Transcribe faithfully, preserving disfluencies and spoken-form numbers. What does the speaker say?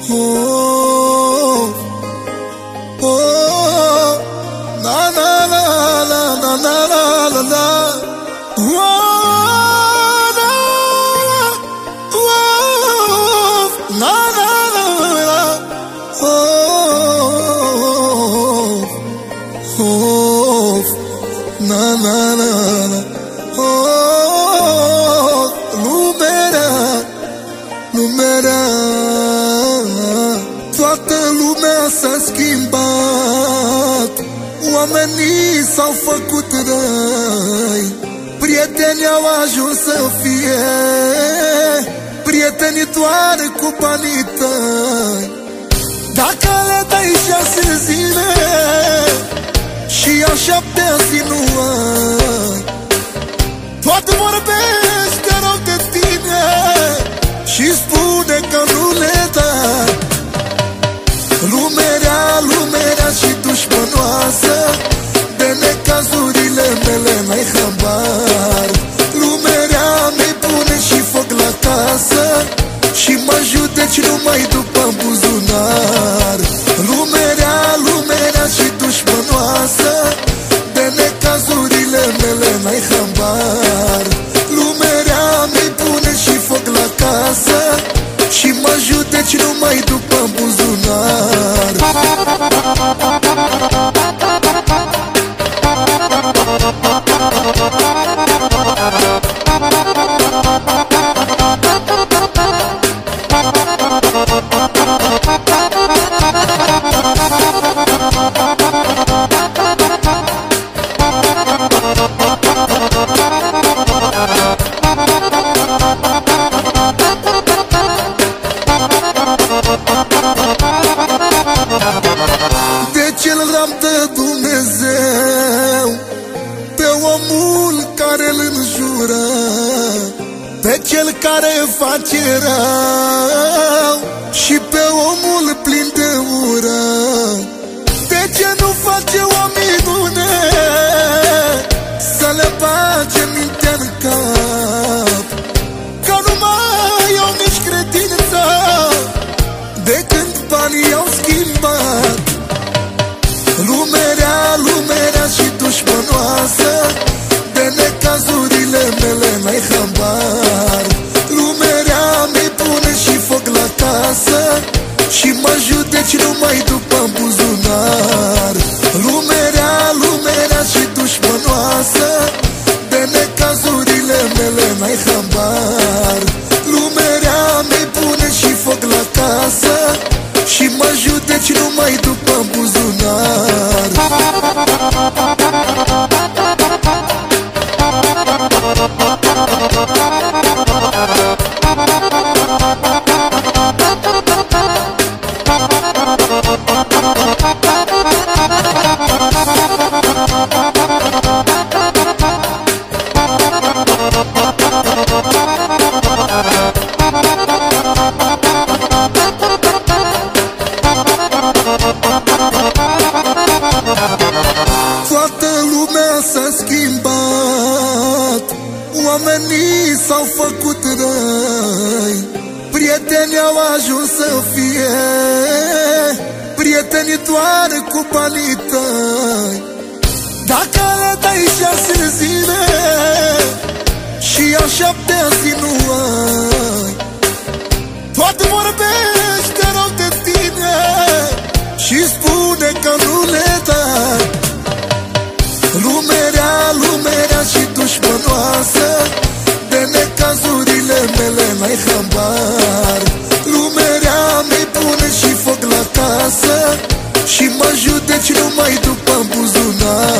Oh, oh, na na na na na na na na na. Oh, na, oh, na na na na. Oh, oh, na na na na. Oh, lumea, lumea. Toată lumea s-a schimbat, oamenii s-au făcut răi, prietenii au ajuns să fie prietenii doar cu banii tăi. Dacă le dai șase zile și a șaptea zi nu ai, toate vorbește rău de tine și spune că nu le dai. Lumerea, lumerea și dușmănoasă, de necazurile mele n-ai habar. Lumerea mi pune și foc la casă și mă judeci numai după buzunar. Lumerea, lumerea și dușmănoasă, de necazurile mele n-ai habar. Lumerea mi pune și foc la casă și mă judeci numai după buzunar. De ce-l ram de Dumnezeu pe omul care îl înjură, pe cel care face rău și pe omul plin de ură? De ce nu face o minune să le bage mintea în cap, că nu mai au nici credință de când banii au schimbat? Lumerea, lumerea și dușmănoasă, de necazurile mele n-ai habar. Lumerea mi pune și foc la casă și mă judeci numai după buzunar. Lumerea, lumerea și dușmănoasă, de necazurile mele n-ai habar. Lumerea mi pune și foc la casă și mă judeci numai după buzunar. Toată lumea s-a schimbat, oamenii s-au făcut răi, prietenii au ajuns să fie prietenii doar cu banii tăi. Dacă le dai șase zile și a șaptea zi nu ai, toate vorbește rău de tine și spune că nu le dai. Lumerea, lumerea și dușmănoasă, de necazurile mele n-ai habar. Lumerea mi pune și foc la casă și mă judeci numai după buzunar.